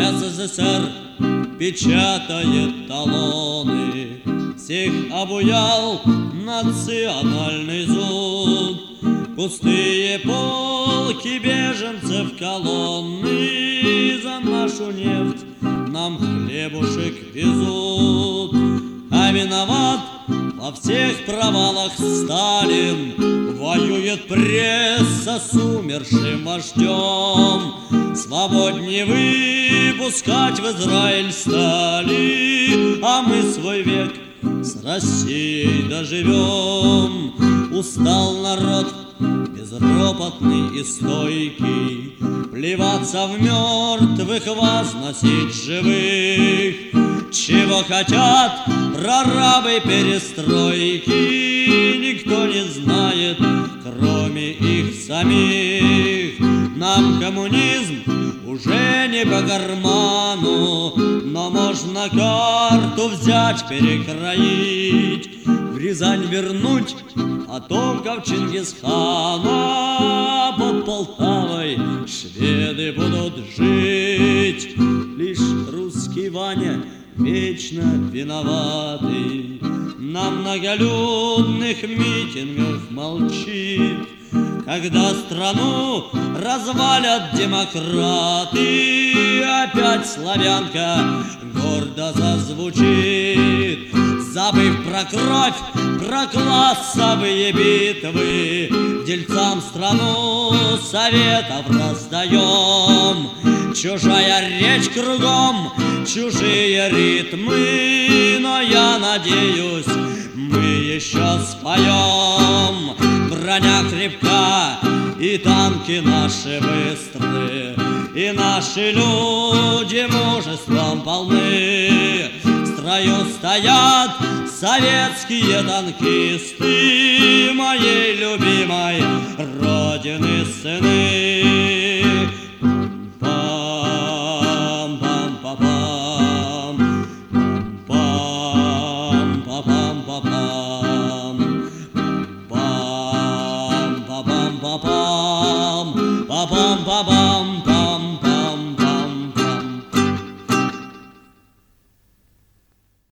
СССР печатает талоны, всех обуял национальный зуд. Пустые полки беженцев колонны за нашу нефть нам хлебушек везут. А виноват во всех провалах Сталин, воюет пресса с умершим вождем. Свободнее выпускать в Израиль стали, а мы свой век с Россией доживем. Устал народ безропотный и стойкий, плеваться в мертвых, возносить живых. Чего хотят прорабы перестройки, никто не знает, кроме их самих. Нам коммунизм уже не по карману, но можно карту взять, перекроить, в Рязань вернуть потомков Чингисхана. Под Полтавой шведы будут жить. Лишь русский Ваня вечно виноватый на многолюдных митингах молчит. Когда страну развалят демократы, опять славянка гордо зазвучит. Забыв про кровь, про классовые битвы, дельцам страну советов раздаем. Чужая речь кругом, чужие ритмы, но я надеюсь, мы еще споем. Броня крепка, и танки наши быстрые, и наши люди мужеством полны. В строю стоят советские танкисты моей любимой Родины сыны. Пам-пам-пам-пам,